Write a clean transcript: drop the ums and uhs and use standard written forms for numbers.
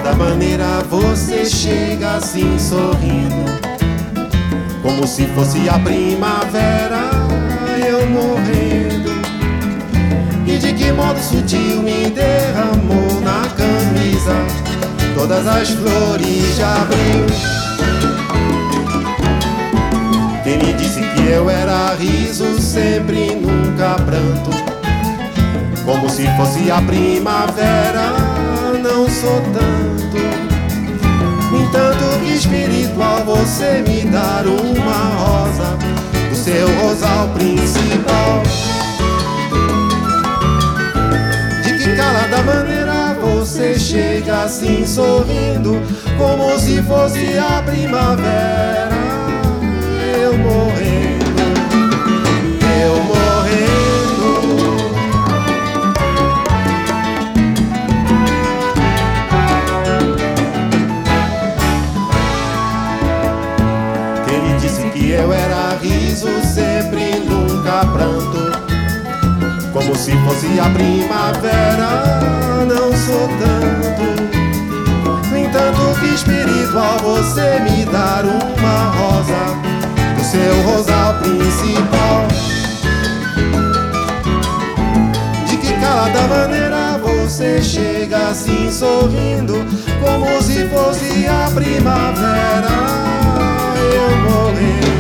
calada maneira você chega assim sorrindo, como se fosse a primavera, eu morrendo. E de que modo sutil me derramou na camisa todas as flores de abril. Quem me disse que eu era riso sempre e nunca pranto, como se fosse a primavera, não sou tanto. No entanto, que espiritual você me dar uma rosa do seu rosal principal. De que calada maneira você chega assim sorrindo, como se fosse a primavera, eu morrendo, eu morrendo. Ele disse que eu era riso sempre e nunca pranto, como se fosse a primavera, não sou tanto. No entanto, que espiritual você me dar uma rosa do seu rosal principal. De que calada maneira você chega assim sorrindo, como se fosse a primavera, eu morrer.